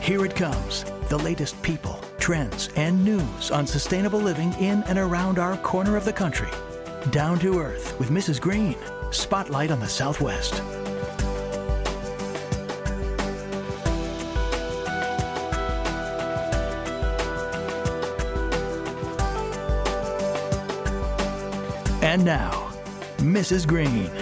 Here it comes, the latest people, trends, and news on sustainable living in and around our corner of the country. Down to Earth with Mrs. Green. Spotlight on the Southwest. And now, Mrs. Green.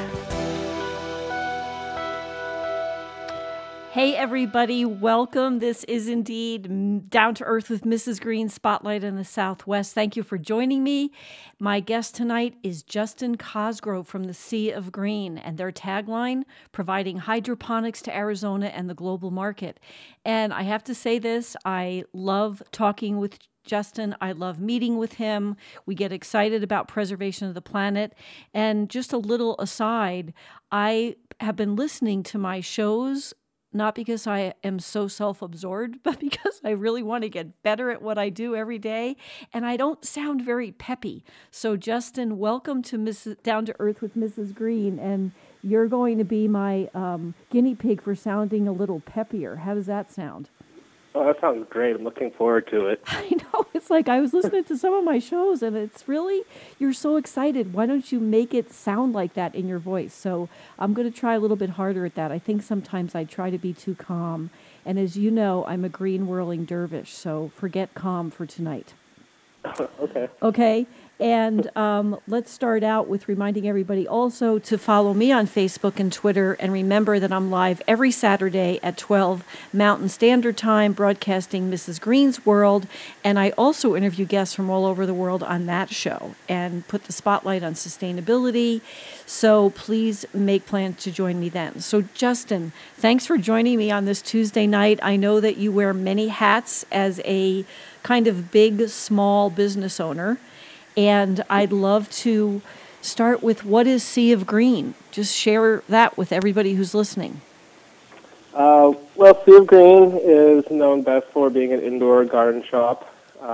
Hey everybody, welcome. This is indeed Down to Earth with Mrs. Green, Spotlight in the Southwest. Thank you for joining me. My guest tonight is Justin Cosgrove from the Sea of Green, and their tagline, providing hydroponics to Arizona and the global market. And I have to say this, I love talking with Justin. I love meeting with him. We get excited about preservation of the planet. And just a little aside, I have been listening to my shows not because I am so self-absorbed, but because I really want to get better at what I do every day. And I don't sound very peppy. So Justin, welcome to Down to Earth with Mrs. Green. And you're going to be my guinea pig for sounding a little peppier. How does that sound? Oh, that sounds great. I'm looking forward to it. I know. It's like I was listening to some of my shows, and it's really, you're so excited. Why don't you make it sound like that in your voice? So I'm going to try a little bit harder at that. I think sometimes I try to be too calm. And as you know, I'm a green whirling dervish, so forget calm for tonight. Okay. Okay. And let's start out with reminding everybody also to follow me on Facebook and Twitter. And remember that I'm live every Saturday at 12 Mountain Standard Time, broadcasting Mrs. Green's World. And I also interview guests from all over the world on that show and put the spotlight on sustainability. So please make plans to join me then. So Justin, thanks for joining me on this Tuesday night. I know that you wear many hats as a kind of big, small business owner. And I'd love to start with, what is Sea of Green? Just share that with everybody who's listening. Well, Sea of Green is known best for being an indoor garden shop.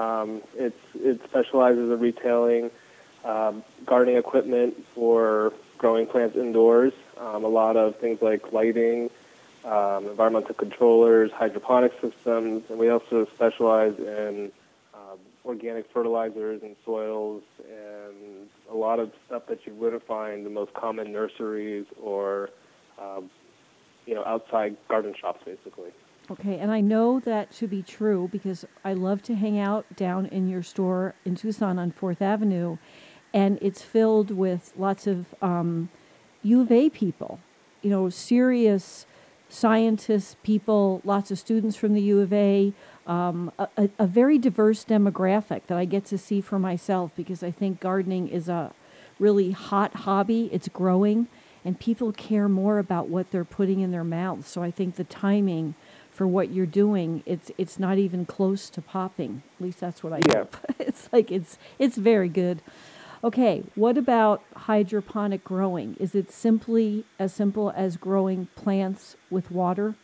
It specializes in retailing gardening equipment for growing plants indoors. A lot of things like lighting, environmental controllers, hydroponic systems, and we also specialize in organic fertilizers and soils and a lot of stuff that you wouldn't find in the most common nurseries or, outside garden shops, basically. Okay, and I know that to be true because I love to hang out down in your store in Tucson on 4th Avenue, and it's filled with lots of U of A people, serious scientists, people, lots of students from the U of A, a very diverse demographic that I get to see for myself because I think gardening is a really hot hobby. It's growing, and people care more about what they're putting in their mouths. So I think the timing for what you're doing, it's not even close to popping. At least that's what I hope. It's like it's very good. Okay, what about hydroponic growing? Is it simply as simple as growing plants with water?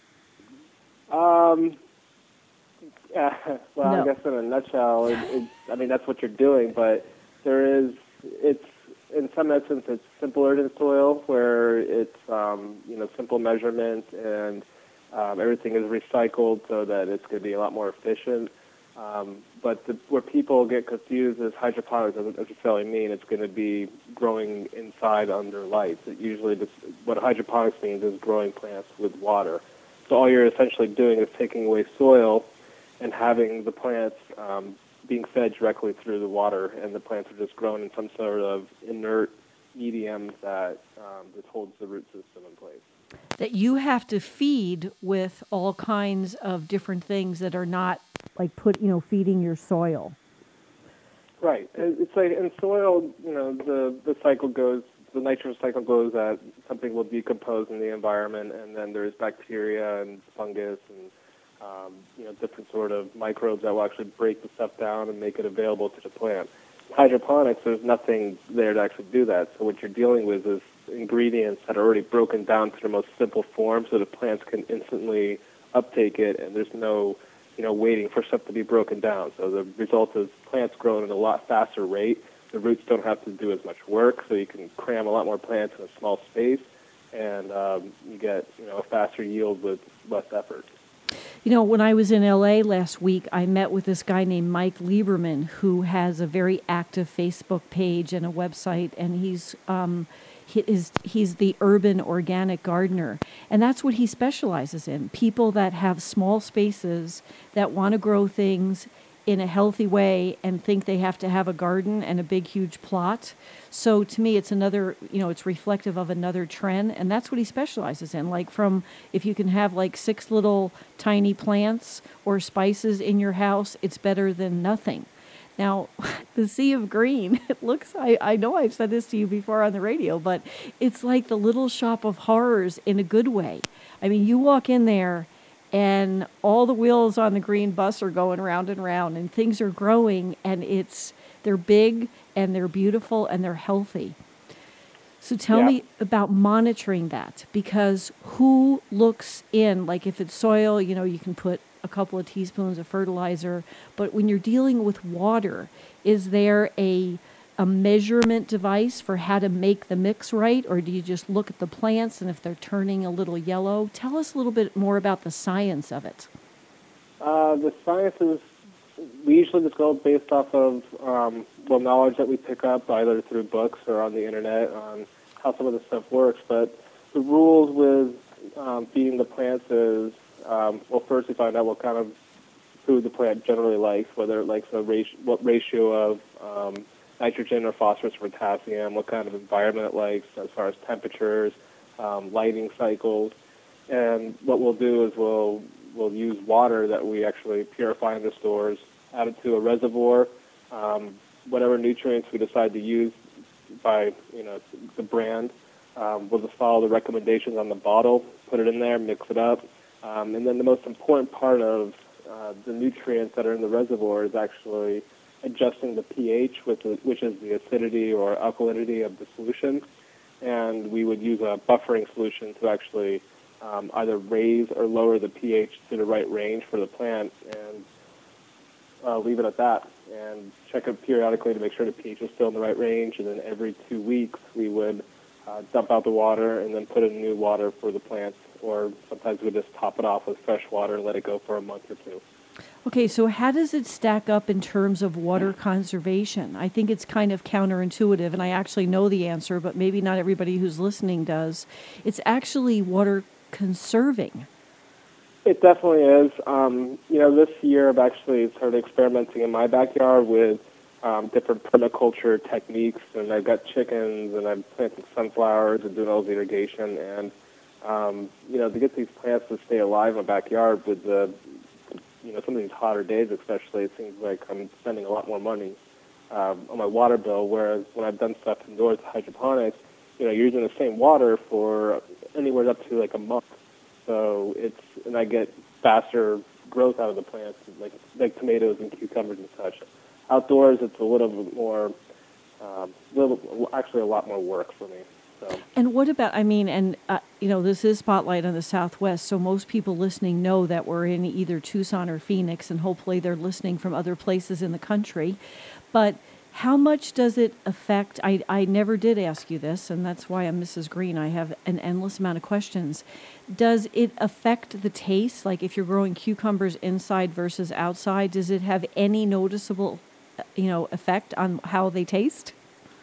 No. I guess in a nutshell, that's what you're doing, but it's in some essence, it's simpler than soil, where it's, simple measurements and everything is recycled so that it's going to be a lot more efficient. But where people get confused is hydroponics doesn't necessarily mean it's going to be growing inside under lights. What hydroponics means is growing plants with water. So all you're essentially doing is taking away soil and having the plants being fed directly through the water, and the plants are just grown in some sort of inert medium that just holds the root system in place. That you have to feed with all kinds of different things that are not like feeding your soil. Right. It's like in soil, the cycle goes, the nitrogen cycle goes that something will decompose in the environment, and then there's bacteria and fungus and different sort of microbes that will actually break the stuff down and make it available to the plant. Hydroponics, there's nothing there to actually do that. So what you're dealing with is ingredients that are already broken down to the most simple form so the plants can instantly uptake it, and there's no, waiting for stuff to be broken down. So the result is plants grow at a lot faster rate. The roots don't have to do as much work, so you can cram a lot more plants in a small space, and you get, a faster yield with less effort. You know, when I was in LA last week, I met with this guy named Mike Lieberman, who has a very active Facebook page and a website, and he's the urban organic gardener, and that's what he specializes in. People that have small spaces that want to grow things in a healthy way and think they have to have a garden and a big, huge plot. So to me, it's another, it's reflective of another trend. And that's what he specializes in. Like if you can have like 6 little tiny plants or spices in your house, it's better than nothing. Now, the Sea of Green, it looks, I know I've said this to you before on the radio, but it's like the little shop of horrors in a good way. I mean, you walk in there and all the wheels on the green bus are going round and round, and things are growing, and they're big, and they're beautiful, and they're healthy. So tell me about monitoring that, because who looks in, like if it's soil, you can put a couple of teaspoons of fertilizer, but when you're dealing with water, is there a measurement device for how to make the mix right, or do you just look at the plants and if they're turning a little yellow? Tell us a little bit more about the science of it. The science is, we usually just go based off of knowledge that we pick up either through books or on the internet on how some of this stuff works. But the rules with feeding the plants is, first we find out what kind of food the plant generally likes, whether it likes what ratio of nitrogen or phosphorus or potassium, what kind of environment it likes as far as temperatures, lighting cycles. And what we'll do is we'll use water that we actually purify in the stores, add it to a reservoir, whatever nutrients we decide to use by the brand. We'll just follow the recommendations on the bottle, put it in there, mix it up. And then the most important part of the nutrients that are in the reservoir is actually adjusting the pH, which is the acidity or alkalinity of the solution. And we would use a buffering solution to actually either raise or lower the pH to the right range for the plant, and leave it at that. And check it periodically to make sure the pH is still in the right range. And then every 2 weeks, we would dump out the water and then put in new water for the plants. Or sometimes we just top it off with fresh water and let it go for a month or two. Okay, so how does it stack up in terms of water conservation? I think it's kind of counterintuitive, and I actually know the answer, but maybe not everybody who's listening does. It's actually water conserving. It definitely is. This year I've actually started experimenting in my backyard with different permaculture techniques, and I've got chickens, and I'm planting sunflowers and doing all the irrigation, and to get these plants to stay alive in my backyard with some of these hotter days especially, it seems like I'm spending a lot more money on my water bill, whereas when I've done stuff indoors, hydroponics, you're using the same water for anywhere up to like a month. So and I get faster growth out of the plants, like tomatoes and cucumbers and such. Outdoors, it's a little bit more, actually a lot more work for me. So. And what about, this is Spotlight on the Southwest, so most people listening know that we're in either Tucson or Phoenix, and hopefully they're listening from other places in the country. But how much does it affect, I never did ask you this, and that's why I'm Mrs. Green. I have an endless amount of questions. Does it affect the taste? Like if you're growing cucumbers inside versus outside, does it have any noticeable, effect on how they taste?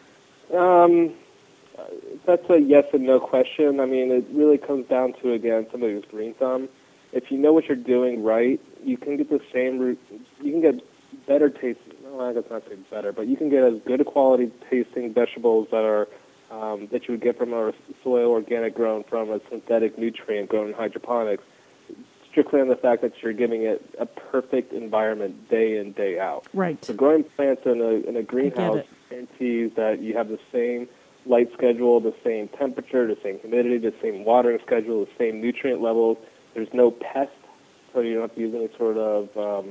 That's a yes and no question. I mean, it really comes down to, again, somebody who's green thumb. If you know what you're doing right, you can get you can get better tasting, I guess not say better, but you can get as good a quality tasting vegetables that are that you would get from a soil organic grown from a synthetic nutrient grown in hydroponics, strictly on the fact that you're giving it a perfect environment day in, day out. Right. So growing plants in a greenhouse guarantees that you have the same light schedule, the same temperature, the same humidity, the same watering schedule, the same nutrient levels. There's no pests, so you don't have to use any sort of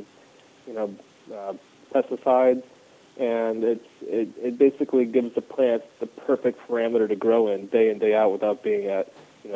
pesticides, and it basically gives the plants the perfect parameter to grow in day out without being at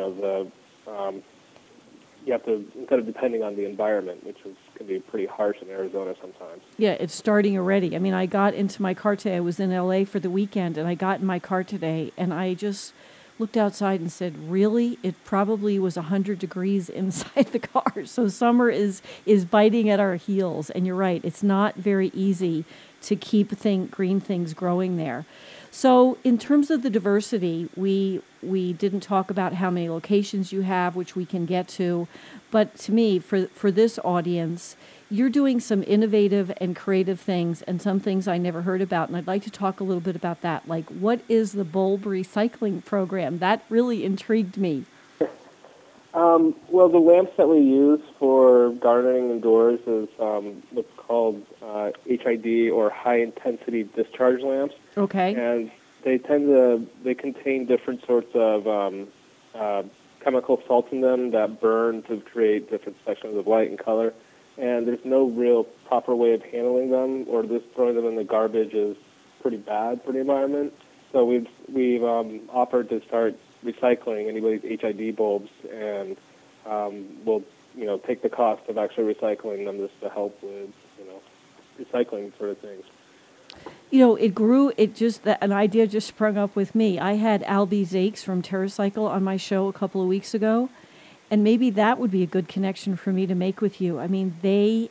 you have to, instead of depending on the environment, which can be pretty harsh in Arizona sometimes. Yeah, it's starting already. I mean, I got into my car today. I was in LA for the weekend, and I got in my car today, and I just looked outside and said, really? It probably was 100 degrees inside the car. So summer is biting at our heels. And you're right, it's not very easy to keep green things growing there. So in terms of the diversity, we didn't talk about how many locations you have, which we can get to. But to me, for this audience, you're doing some innovative and creative things and some things I never heard about. And I'd like to talk a little bit about that. Like, what is the bulb recycling program? That really intrigued me. Well, the lamps that we use for gardening indoors is what's called HID, or high-intensity discharge lamps. Okay. And they contain different sorts of chemical salts in them that burn to create different sections of light and color. And there's no real proper way of handling them, or just throwing them in the garbage is pretty bad for the environment. So we've offered to start recycling anybody's HID bulbs, and we'll take the cost of actually recycling them just to help with recycling sort of things. It grew. An idea just sprung up with me. I had Albie Zakes from TerraCycle on my show a couple of weeks ago, and maybe that would be a good connection for me to make with you. I mean, this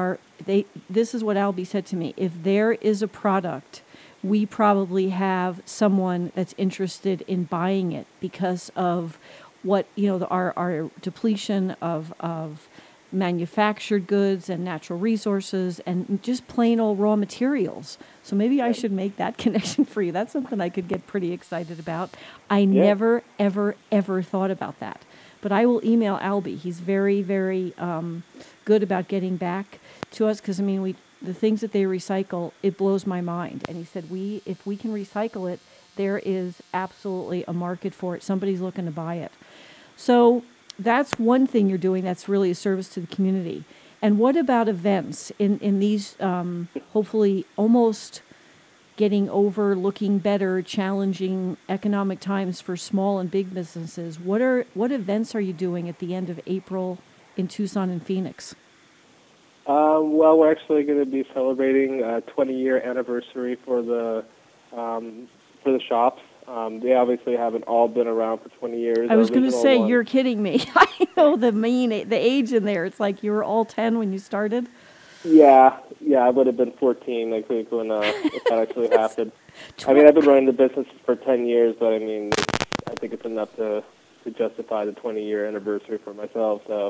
is what Albie said to me. If there is a product, we probably have someone that's interested in buying it because of what, our depletion of manufactured goods and natural resources and just plain old raw materials. So maybe I should make that connection for you. That's something I could get pretty excited about. I never, ever, ever thought about that. But I will email Albie. He's very, very good about getting back to us because, the things that they recycle, it blows my mind. And he said, if we can recycle it, there is absolutely a market for it. Somebody's looking to buy it. So that's one thing you're doing that's really a service to the community. And what about events in these hopefully almost getting over, looking better, challenging economic times for small and big businesses? What events are you doing at the end of April in Tucson and Phoenix? Well, we're actually going to be celebrating a 20-year anniversary for the shops. They obviously haven't all been around for 20 years. I was going to say, you're kidding me. I know the age in there. It's like you were all 10 when you started. Yeah, I would have been 14, I think, when that actually happened. I've been running the business for 10 years, but I think it's enough to justify the 20-year anniversary for myself. So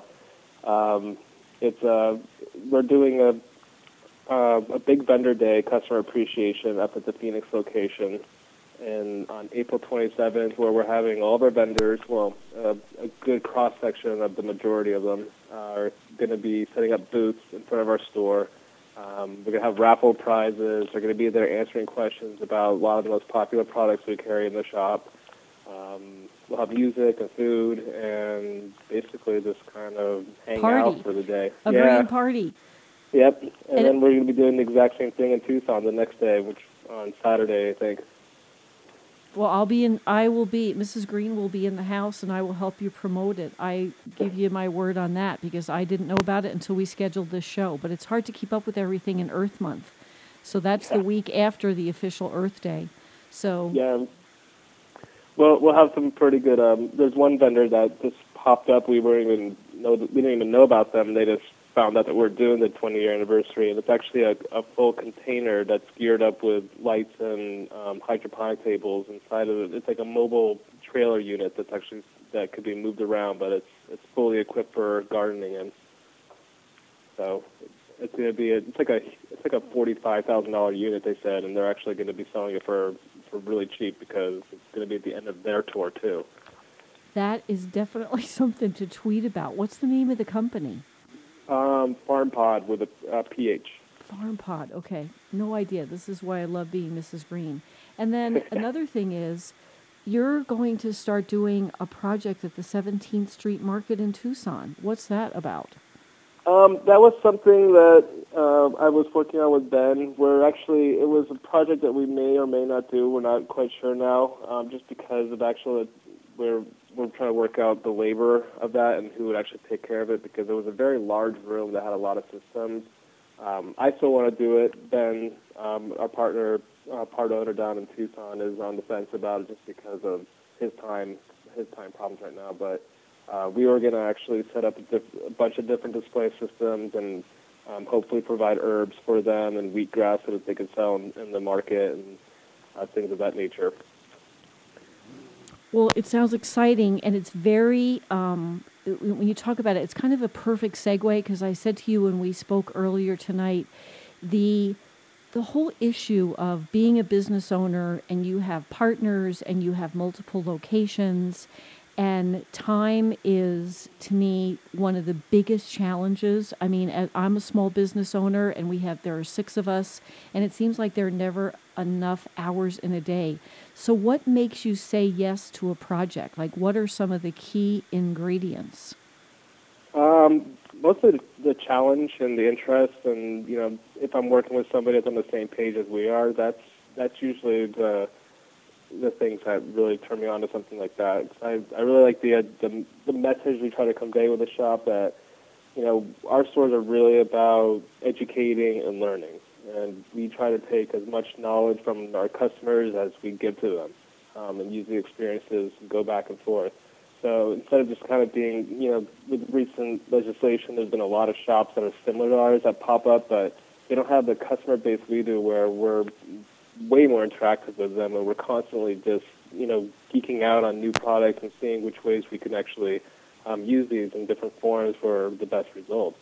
we're doing a big vendor day, customer appreciation, up at the Phoenix location, and on April 27th, where we're having all of our vendors, a good cross-section of the majority of them, are going to be setting up booths in front of our store. We're going to have raffle prizes. They're going to be there answering questions about a lot of the most popular products we carry in the shop. We'll have music and food, and basically just kind of hang out for the day. A green party. Yep, and then we're going to be doing the exact same thing in Tucson the next day, which on Saturday, I think. Well, Mrs. Green will be in the house, and I will help you promote it. I give you my word on that, because I didn't know about it until we scheduled this show. But it's hard to keep up with everything in Earth Month. So that's the week after the official Earth Day. So yeah. Well, we'll have some pretty good. There's one vendor that just popped up. We didn't even know about them. They just found out that we're doing the 20-year anniversary, and it's actually a full container that's geared up with lights and hydroponic tables inside of it. It's like a mobile trailer unit that could be moved around, but it's fully equipped for gardening, and so it's going to be it's like a $45,000 unit, they said, and they're actually going to be selling it for really cheap because it's going to be at the end of their tour too. That is definitely something to tweet about. What's the name of the company? Farm Pod with a PH. Farm Pod, okay. No idea. This is why I love being Mrs. Green. And then another thing is, you're going to start doing a project at the 17th Street Market in Tucson. What's that about? That was something that I was working on with Ben. It was a project that we may or may not do. We're not quite sure now, just because of we're trying to work out the labor of that and who would actually take care of it, because it was a very large room that had a lot of systems. I still want to do it. Ben, our partner, part owner down in Tucson is on the fence about it just because of his time problems right now. But we were going to actually set up a bunch of different display systems and hopefully provide herbs for them and wheatgrass so that they could sell in the market and things of that nature. Well, it sounds exciting, and it's very, when you talk about it, it's kind of a perfect segue, because I said to you when we spoke earlier tonight, the whole issue of being a business owner and you have partners and you have multiple locations, and time is, to me, one of the biggest challenges. I mean, I'm a small business owner, and there are 6 of us, and it seems like there are never enough hours in a day. So what makes you say yes to a project? Like, what are some of the key ingredients? Mostly the challenge and the interest, and if I'm working with somebody that's on the same page as we are, that's usually the things that really turn me on to something like that. I really like the message we try to convey with the shop, that our stores are really about educating and learning, and we try to take as much knowledge from our customers as we give to them, and use the experiences and go back and forth. So instead of just kind of being, with recent legislation, there's been a lot of shops that are similar to ours that pop up, but they don't have the customer base we do, where we're way more interactive with them, and we're constantly just, geeking out on new products and seeing which ways we can actually use these in different forms for the best results.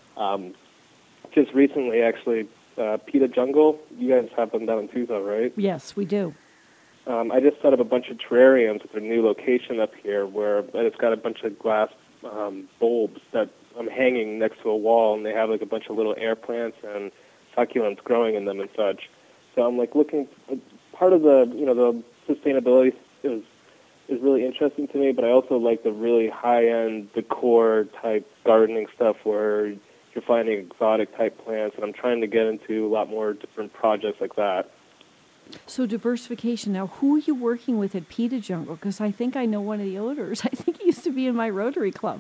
Just recently, actually, PETA Jungle, you guys have them down in Tucson, right? Yes, we do. I just set up a bunch of terrariums at their new location up here, where it's got a bunch of glass bulbs that I'm hanging next to a wall, and they have like a bunch of little air plants and succulents growing in them and such. So I'm like looking. Part of the the sustainability is really interesting to me, but I also like the really high-end decor type gardening stuff where you're finding exotic type plants, and I'm trying to get into a lot more different projects like that. So diversification. Now, who are you working with at PETA Jungle? Because I think I know one of the owners. I think he used to be in my Rotary Club.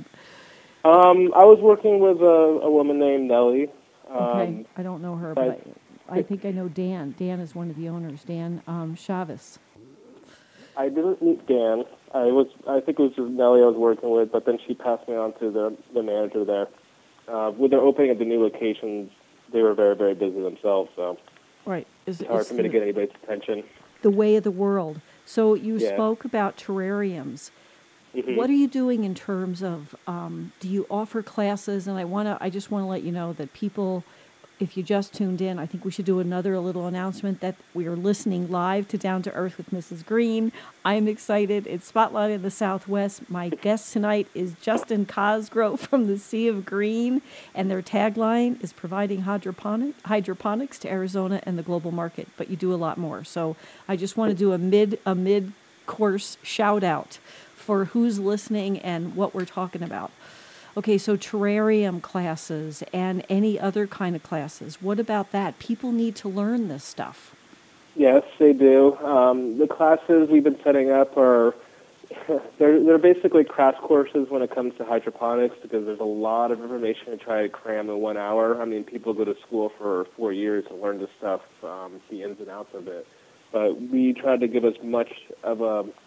I was working with a woman named Nellie. Okay, I don't know her, but I think I know Dan. Dan is one of the owners, Dan Chavez. I didn't meet Dan. I think it was just Nellie I was working with, but then she passed me on to the manager there. With their opening of the new locations, they were very, very busy themselves, so right. It's hard for me to get anybody's attention. The way of the world. So you spoke about terrariums. Mm-hmm. What are you doing in terms of, do you offer classes? And I just want to let you know that people, if you just tuned in, I think we should do another little announcement that we are listening live to Down to Earth with Mrs. Green. I'm excited. It's Spotlight in the Southwest. My guest tonight is Justin Cosgrove from the Sea of Green, and their tagline is providing hydroponics to Arizona and the global market. But you do a lot more. So I just want to do a mid-course shout out for who's listening and what we're talking about. Okay, so terrarium classes and any other kind of classes. What about that? People need to learn this stuff. Yes, they do. The classes we've been setting up are they're basically crash courses when it comes to hydroponics, because there's a lot of information to try to cram in 1 hour. I mean, people go to school for 4 years to learn this stuff, the ins and outs of it. But we tried to give as much of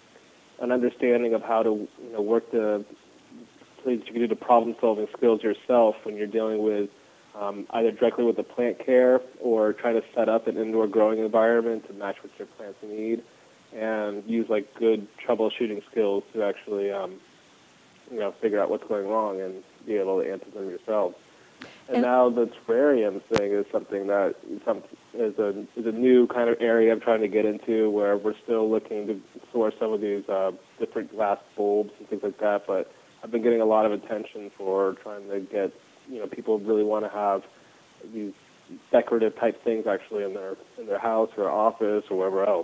an understanding of how to work so that you can do the problem-solving skills yourself when you're dealing with either directly with the plant care or trying to set up an indoor growing environment to match what your plants need, and use like good troubleshooting skills to actually figure out what's going wrong and be able to answer them yourself. And now the terrarium thing is something that is a new kind of area I'm trying to get into, where we're still looking to source some of these different glass bulbs and things like that. But I've been getting a lot of attention for trying to get, people really want to have these decorative type things actually in their house or office or wherever else.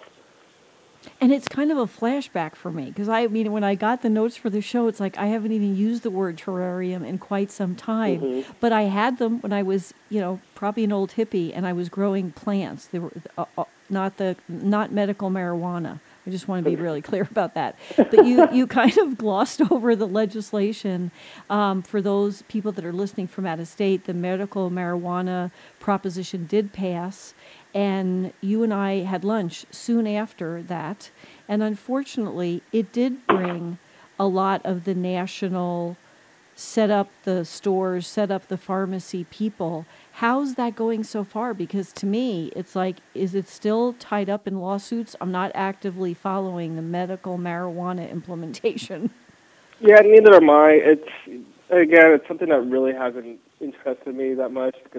And it's kind of a flashback for me, because when I got the notes for the show, it's like I haven't even used the word terrarium in quite some time. Mm-hmm. But I had them when I was, probably an old hippie, and I was growing plants. They were not medical marijuana, I just want to be really clear about that. But you kind of glossed over the legislation. For those people that are listening from out of state, the medical marijuana proposition did pass, and you and I had lunch soon after that. And unfortunately, it did bring a lot of the national set up the stores, set up the pharmacy people. How's that going so far? Because to me, it's like, is it still tied up in lawsuits? I'm not actively following the medical marijuana implementation. Yeah, neither am I. It's something that really hasn't interested me that much because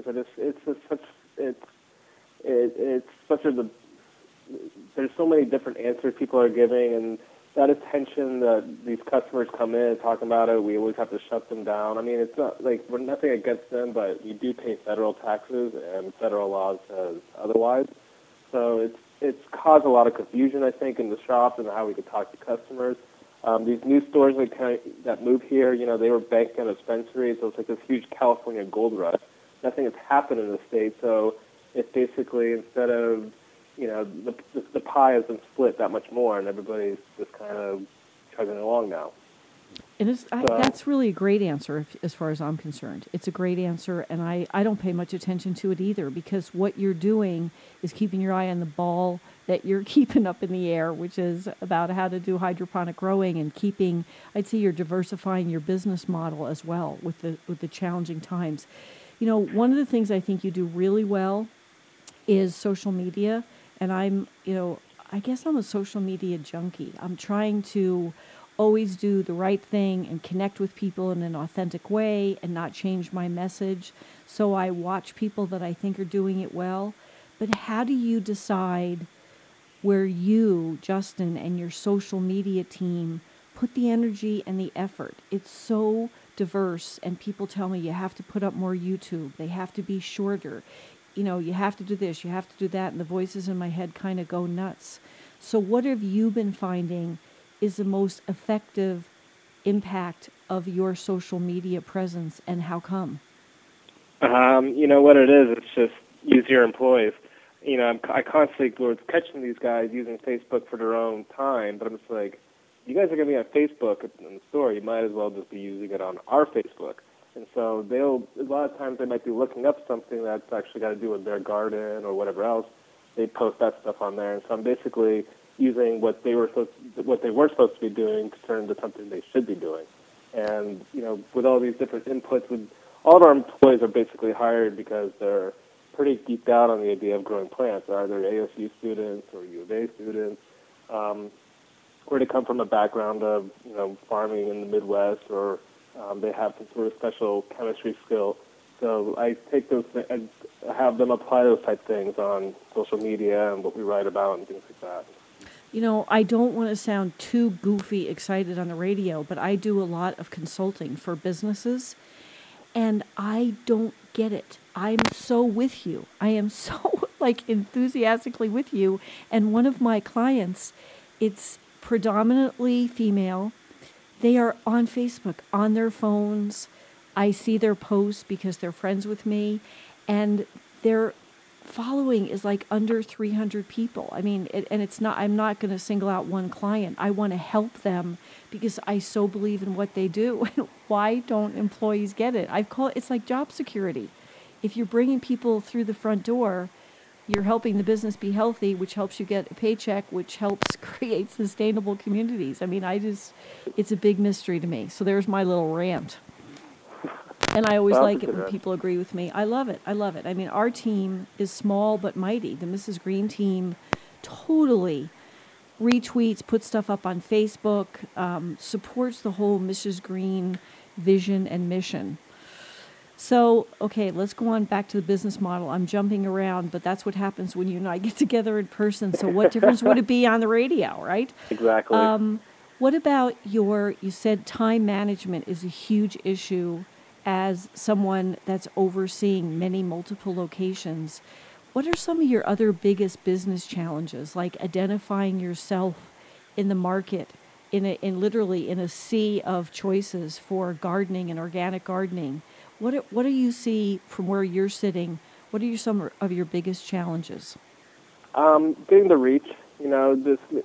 there's so many different answers people are giving, and that attention that these customers come in and talk about it, we always have to shut them down. I mean, it's not like we're nothing against them, but we do pay federal taxes, and federal law says otherwise. So it's caused a lot of confusion, I think, in the shops and how we could talk to customers. These new stores that move here, they were banking on dispensaries, so it's like this huge California gold rush. Nothing has happened in the state, so it's basically instead of the pie has been split that much more, and everybody's just kind of chugging along now. And that's really a great answer as far as I'm concerned. It's a great answer, and I don't pay much attention to it either because what you're doing is keeping your eye on the ball that you're keeping up in the air, which is about how to do hydroponic growing and I'd say you're diversifying your business model as well with the challenging times. One of the things I think you do really well is social media. And I guess I'm a social media junkie. I'm trying to always do the right thing and connect with people in an authentic way and not change my message. So I watch people that I think are doing it well. But how do you decide where you, Justin, and your social media team put the energy and the effort? It's so diverse, and people tell me you have to put up more YouTube. They have to be shorter. You have to do this, you have to do that, and the voices in my head kind of go nuts. So what have you been finding is the most effective impact of your social media presence, and how come? What it is, it's just use your employees. I constantly go catching these guys using Facebook for their own time, but I'm just like, you guys are going to be on Facebook in the store, you might as well just be using it on our Facebook. And so a lot of times they might be looking up something that's actually got to do with their garden or whatever else. They post that stuff on there. And so I'm basically using what they were supposed to be doing to turn into something they should be doing. And, with all these different inputs, all of our employees are basically hired because they're pretty geeked out on the idea of growing plants, either ASU students or U of A students, or they come from a background of, farming in the Midwest, or they have some sort of special chemistry skill. So I take those and have them apply those type things on social media and what we write about and things like that. I don't want to sound too goofy excited on the radio, but I do a lot of consulting for businesses, and I don't get it. I'm so with you. I am so enthusiastically with you. And one of my clients, it's predominantly female. They are on Facebook, on their phones. I see their posts because they're friends with me, and their following is like under 300 people. I mean, I'm not going to single out one client. I want to help them because I so believe in what they do. Why don't employees get it? It's like job security. If you're bringing people through the front door, you're helping the business be healthy, which helps you get a paycheck, which helps create sustainable communities. I mean, it's a big mystery to me. So there's my little rant. And I always like it when people agree with me. I love it. I mean, our team is small but mighty. The Mrs. Green team totally retweets, puts stuff up on Facebook, supports the whole Mrs. Green vision and mission. So, okay, let's go on back to the business model. I'm jumping around, but that's what happens when you and I get together in person. So what difference would it be on the radio, right? Exactly. What about you said time management is a huge issue as someone that's overseeing multiple locations. What are some of your other biggest business challenges, like identifying yourself in the market, in literally in a sea of choices for gardening and organic gardening? What do you see from where you're sitting? What are some of your biggest challenges? Getting the reach.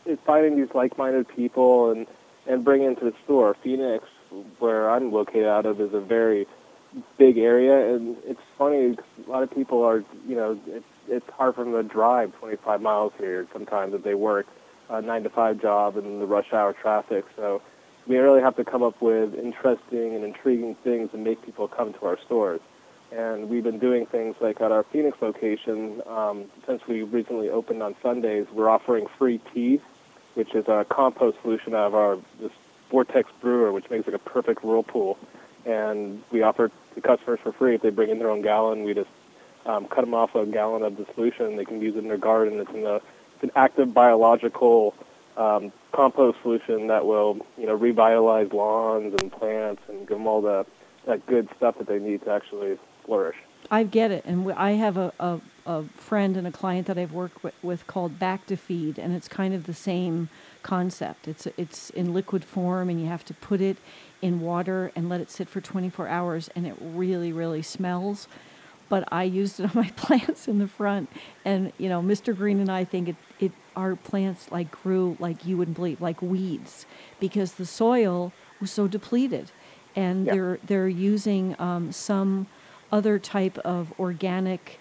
it's finding these like-minded people and bringing into the store. Phoenix, where I'm located out of, is a very big area, and it's funny because a lot of people are, it's hard for them to drive 25 miles here sometimes if they work a 9-to-5 job in the rush hour traffic. So we really have to come up with interesting and intriguing things to make people come to our stores. And we've been doing things like at our Phoenix location, since we recently opened on Sundays, we're offering free tea, which is a compost solution out of this Vortex brewer, which makes it a perfect whirlpool. And we offer to customers for free if they bring in their own gallon. We just cut them off a gallon of the solution. They can use it in their garden. It's an active biological compost solution that will, revitalize lawns and plants and give them all that good stuff that they need to actually flourish. I get it. And I have a friend and a client that I've worked with called Back to Feed, and it's kind of the same concept. It's in liquid form, and you have to put it in water and let it sit for 24 hours, and it really, really smells. But I used it on my plants in the front, and Mr. Green and I think our plants grew like you wouldn't believe, like weeds, because the soil was so depleted, and they're using some other type of organic,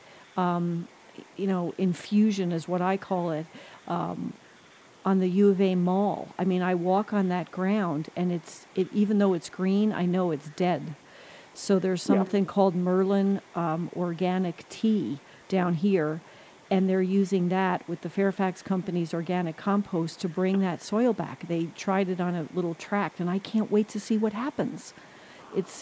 infusion is what I call it, on the U of A Mall. I mean, I walk on that ground, and even though it's green, I know it's dead. So there's something called Merlin organic tea down here, and they're using that with the Fairfax Company's organic compost to bring that soil back. They tried it on a little tract, and I can't wait to see what happens. It's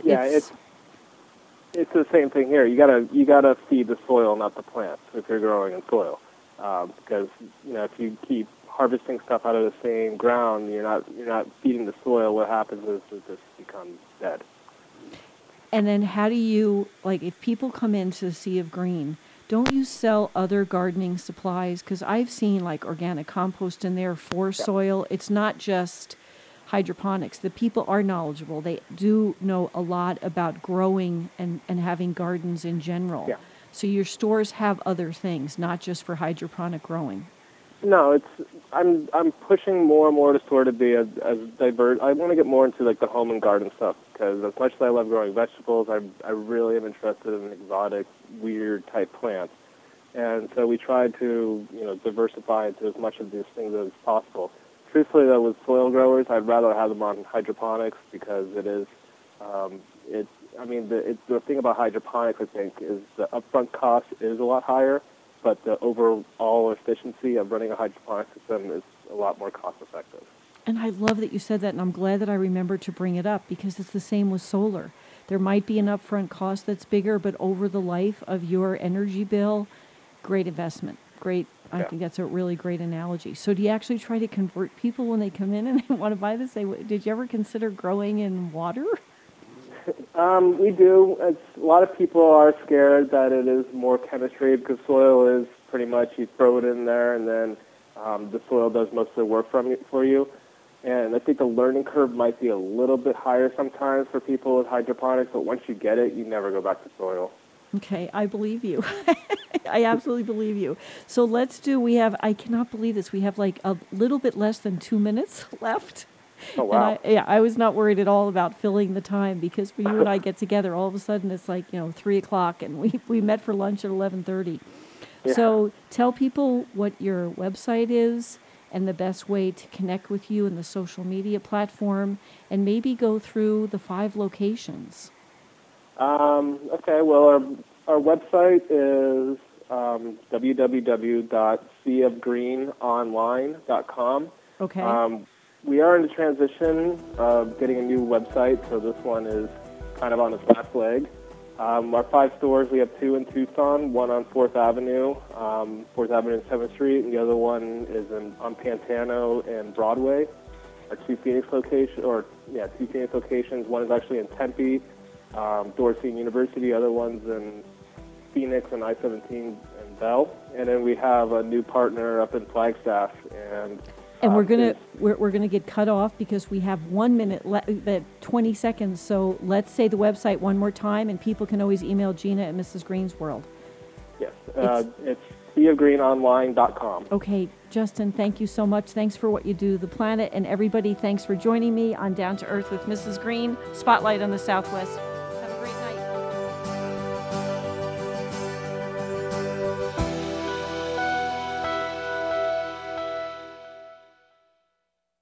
the same thing here. You gotta feed the soil, not the plants, if you're growing in soil, because if you keep harvesting stuff out of the same ground, you're not feeding the soil. What happens is it just becomes dead. And then how do you, if people come into the Sea of Green, don't you sell other gardening supplies? Because I've seen organic compost in there for soil. It's not just hydroponics. The people are knowledgeable. They do know a lot about growing and having gardens in general. Yeah. So your stores have other things, not just for hydroponic growing. No, I'm pushing more and more the store to be as diverse. I want to get more into the home and garden stuff, because as much as I love growing vegetables, I really am interested in exotic, weird type plants. And so we try to diversify into as much of these things as possible. Truthfully, though, with soil growers, I'd rather have them on hydroponics, because it is the thing about hydroponics, I think, is the upfront cost is a lot higher, but the overall efficiency of running a hydroponic system is a lot more cost-effective. And I love that you said that, and I'm glad that I remembered to bring it up, because it's the same with solar. There might be an upfront cost that's bigger, but over the life of your energy bill, great investment. Great. I think that's a really great analogy. So do you actually try to convert people when they come in and they want to buy this? Did you ever consider growing in water? We do. A lot of people are scared that it is more chemistry, because soil is pretty much you throw it in there and then the soil does most of the work for you. And I think the learning curve might be a little bit higher sometimes for people with hydroponics, but once you get it, you never go back to soil. Okay, I believe you. I absolutely believe you. So I cannot believe this. We have a little bit less than 2 minutes left. Oh, wow. And I was not worried at all about filling the time, because when you and I get together, all of a sudden it's 3 o'clock, and we met for lunch at 11:30. Yeah. So tell people what your website is and the best way to connect with you in the social media platform, and maybe go through the 5 locations. Okay, well, our website is www.seaofgreenonline.com. Okay. We are in the transition of getting a new website, so this one is kind of on its last leg. Our 5 stores, we have 2 in Tucson, one on 4th Avenue, 4th Avenue and 7th Street, and the other one is on Pantano and Broadway. Our 2 Phoenix locations. One is actually in Tempe, Dorsey and University. The other one's in Phoenix and I-17 and Bell. And then we have a new partner up in Flagstaff, and we're gonna get cut off because we have 1 minute, 20 seconds. So let's say the website one more time, and people can always email Gina at Mrs. Green's World. Yes, it's seaofgreenonline.com. Okay, Justin, thank you so much. Thanks for what you do to the planet. And everybody, thanks for joining me on Down to Earth with Mrs. Green, Spotlight on the Southwest.